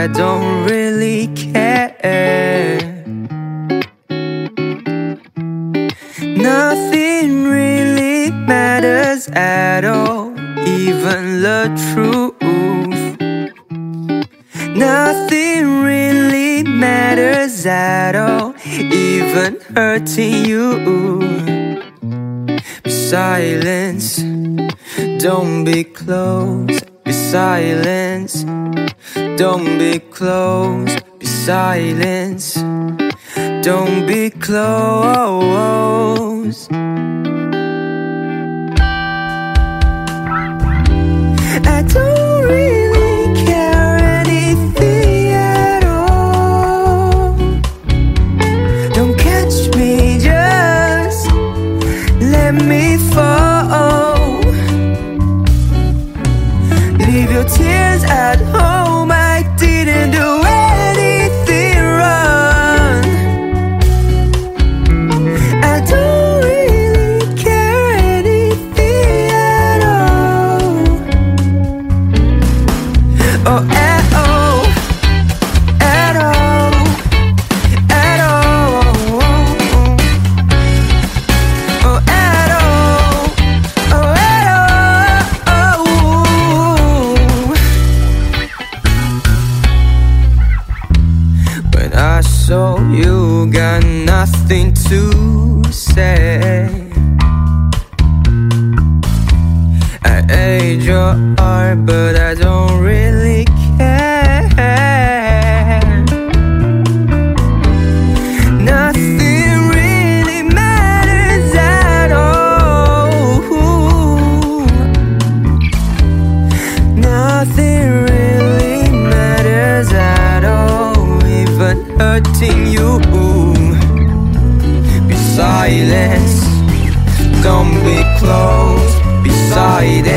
I don't really care. Nothing really matters at all, even the truth. Nothing really matters at all, even hurting you. Be silence, don't be close. Be silence, don't be close. Be silence, don't be close. I don't really care anything at all. Don't catch me, just let me fall. Leave your tears at home, I didn't do anything wrong. I don't really care anything at all. Oh, at all, at all, at all. Oh, at all, oh, at all. When I saw you, got nothing to say. I ate your heart, but I don't really care. Nothing really matters at all. Nothing really matters at all, even hurting you. Be silent, don't be close. Be silent,